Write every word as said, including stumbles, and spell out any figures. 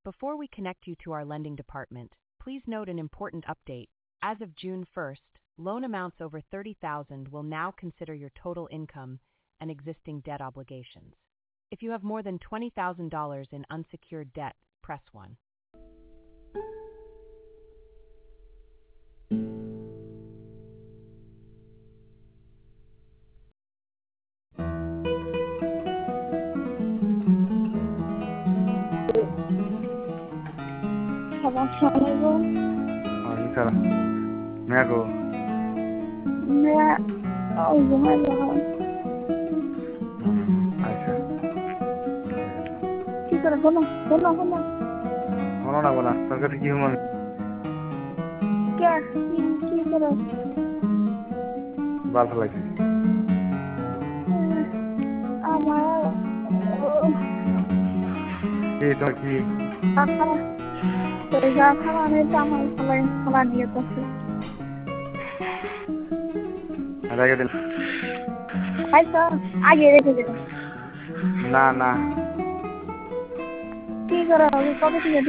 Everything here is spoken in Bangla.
Before we connect you to our lending department, please note an important update. As of June first, loan amounts over thirty thousand dollars will now consider your total income and existing debt obligations. If you have more than twenty thousand dollars in unsecured debt, press one. Assalamualaikum. Waalaikumsalam. Me hago. Mira, oh, gimana? আচ্ছা কি করে বলো বলো বলো মনে না বলা তোর কাছে কি মনে কে কি কি করে বাল ফেলাইছি আমার কি তোর কি টাকা পয়সা খাওয়া নেই তো আমার ফলাই ফলা দিয়ে করছে রেখে দিন হয়তো আগে রেখে দেবে না না কি করে কবে থেকে